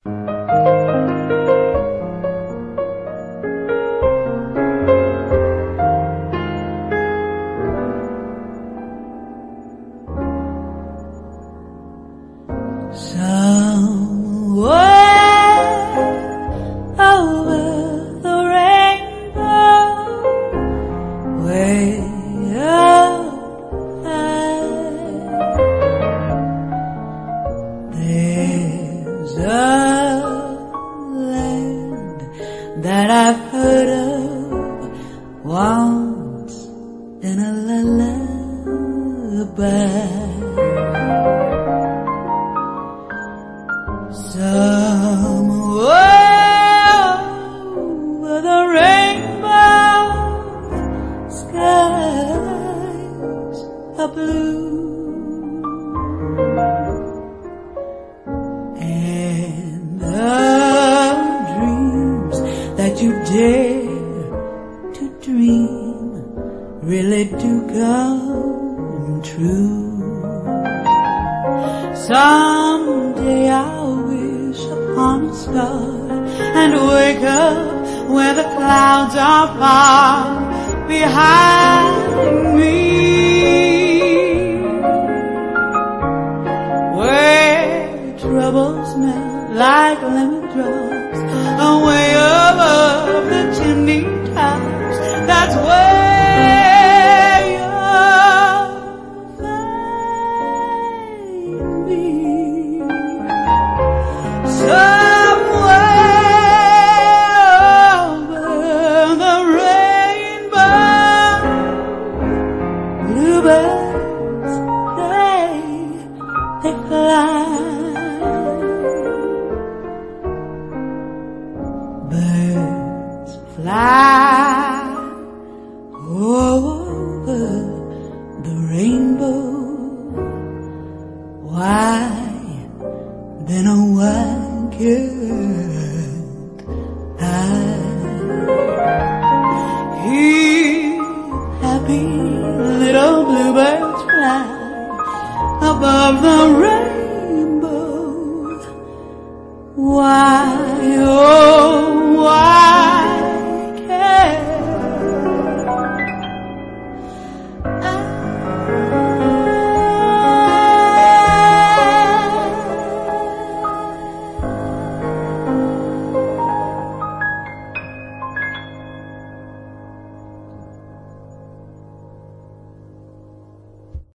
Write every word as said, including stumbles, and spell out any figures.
That I've heard of once in a lullaby. Somewhere over the rainbow, skies are blue, and the that you dare to dream really do come true. Someday I'll wish upon a star and wake up where the clouds are far behind me, where troubles melt like lemon drops away above the chimney tops. That's where you'll find me. Somewhere over the rainbow, bluebirds, they, they fly. Birds fly over the rainbow. Why then oh why can't I hear happy little bluebirds fly above the rainbow?